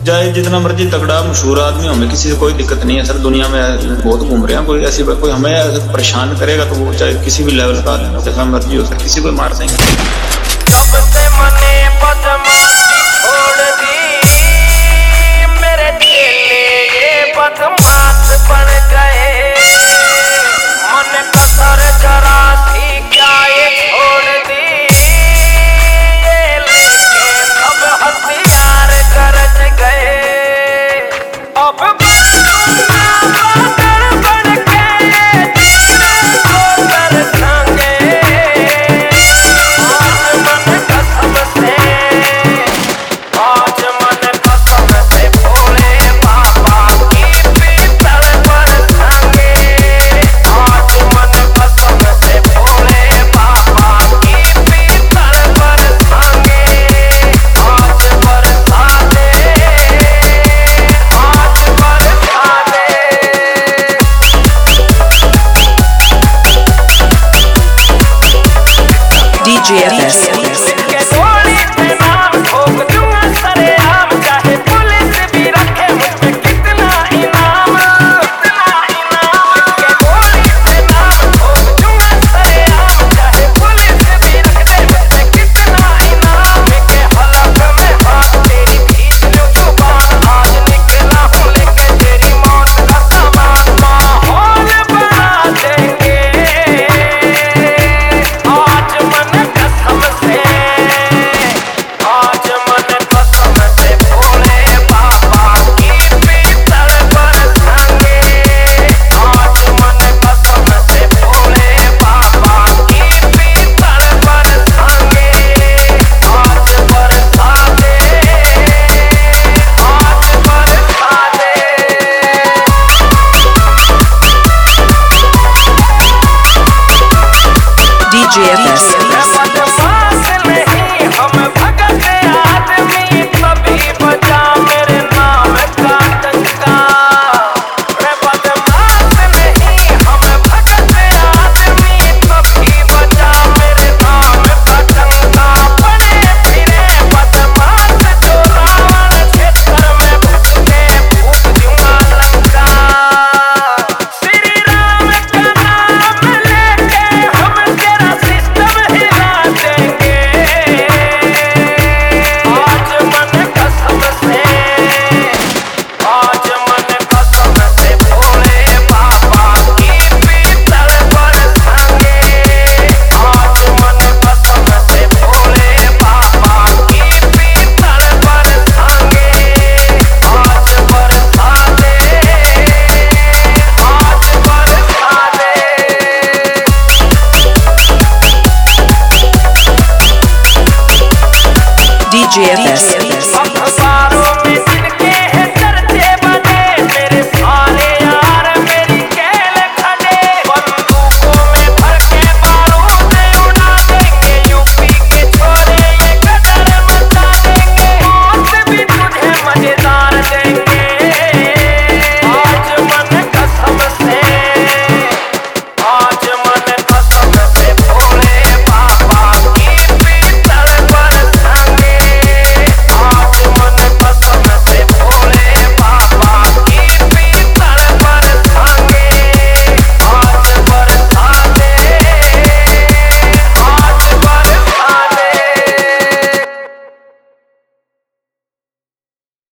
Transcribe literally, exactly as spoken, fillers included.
चाहे जितना मर्जी तगड़ा मशहूर आदमी हो, हमें किसी से कोई दिक्कत नहीं है सर। दुनिया में बहुत घूम रहे हैं, कोई ऐसी कोई हमें ऐसे परेशान करेगा तो वो चाहे किसी भी लेवल का आदमी हो, जैसा मर्जी हो सर, किसी को मार देंगे। सबसे मने बदमाशी छोड़ दी मेरे चेले, ये बदमाश बन गए। मन कसर जरा सी क्या ये छोड़ दी, ये लेके सब हथियार गरज गए। अब बंदूका बदर बन के तीरों को बरसांगे। आज मन कसम से, आज मन कसम से भोले बाबा की पीतल बरसांगे। आज मन कसम से भोले बाबा की पीतल बरसांगे। आज बरसा दे, आज बरसा दे। D J F S